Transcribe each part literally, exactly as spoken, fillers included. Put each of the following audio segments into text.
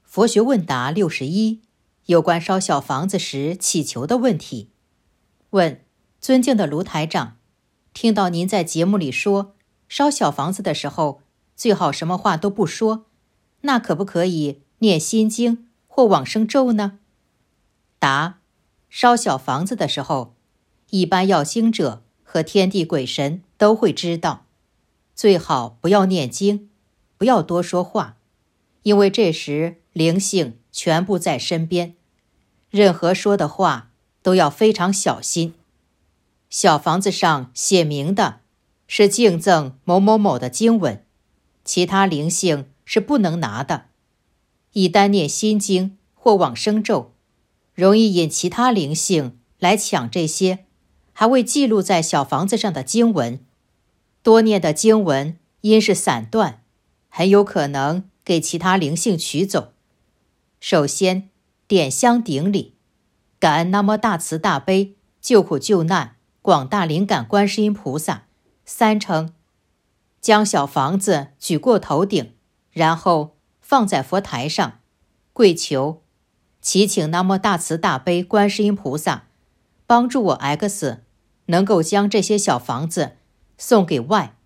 佛学问答六十一，有关烧小房子时祈求的问题。问：尊敬的卢台长，听到您在节目里说，烧小房子的时候最好什么话都不说，那可不可以念心经或往生咒呢？答：烧小房子的时候，一般要经者和天地鬼神都会知道，最好不要念经，不要多说话，因为这时灵性全部在身边，任何说的话都要非常小心。小房子上写明的是敬赠某某某的经文，其他灵性是不能拿的。一旦念心经或往生咒，容易引其他灵性来抢这些还未记录在小房子上的经文。多念的经文因是散断，很有可能给其他灵性取走。首先点香顶礼，感恩南无大慈大悲救苦救难广大灵感观世音菩萨三称，将小房子举过头顶，然后放在佛台上，跪求祈请南无大慈大悲观世音菩萨帮助我 X 能够将这些小房子送给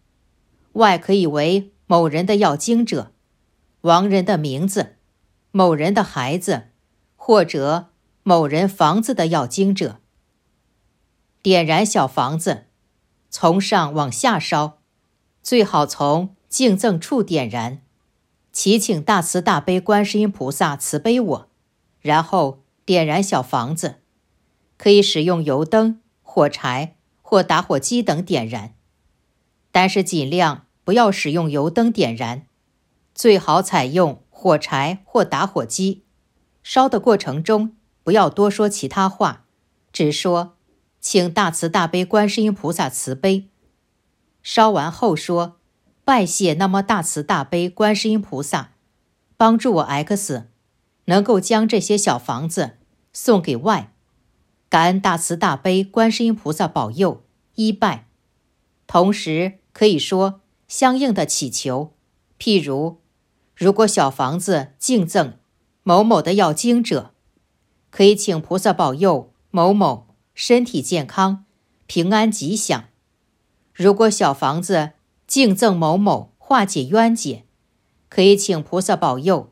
Y，Y 可以为某人的要经者、亡人的名字、某人的孩子，或者某人房子的要经者。点燃小房子，从上往下烧，最好从敬赠处点燃，祈请大慈大悲观世音菩萨慈悲我，然后点燃小房子。可以使用油灯、火柴或打火机等点燃，但是尽量不要使用油灯点燃，最好采用火柴或打火机。烧的过程中不要多说其他话，只说请大慈大悲观世音菩萨慈悲。烧完后说拜谢那么大慈大悲观世音菩萨帮助我 X 能够将这些小房子送给 Y， 感恩大慈大悲观世音菩萨保佑，一拜。同时可以说相应的祈求，譬如如果小房子敬赠某某的要经者，可以请菩萨保佑某某身体健康、平安吉祥。如果小房子敬赠某某化解冤结，可以请菩萨保佑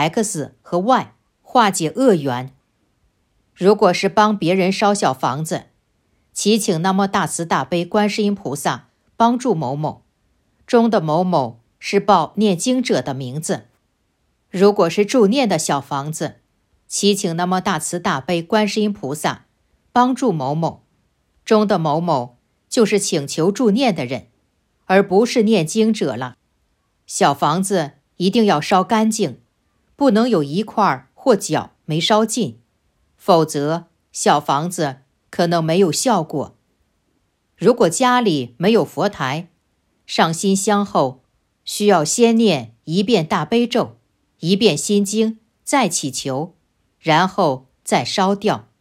X 和 Y 化解恶缘。如果是帮别人烧小房子，祈请南无大慈大悲观世音菩萨帮助某某，中的某某是报念经者的名字。如果是助念的小房子，祈请南无大慈大悲观世音菩萨帮助某某，中的某某就是请求助念的人，而不是念经者了。小房子一定要烧干净，不能有一块或角没烧尽，否则小房子可能没有效果。如果家里没有佛台，上新香后需要先念一遍大悲咒，一遍心经，再祈求，然后再烧掉。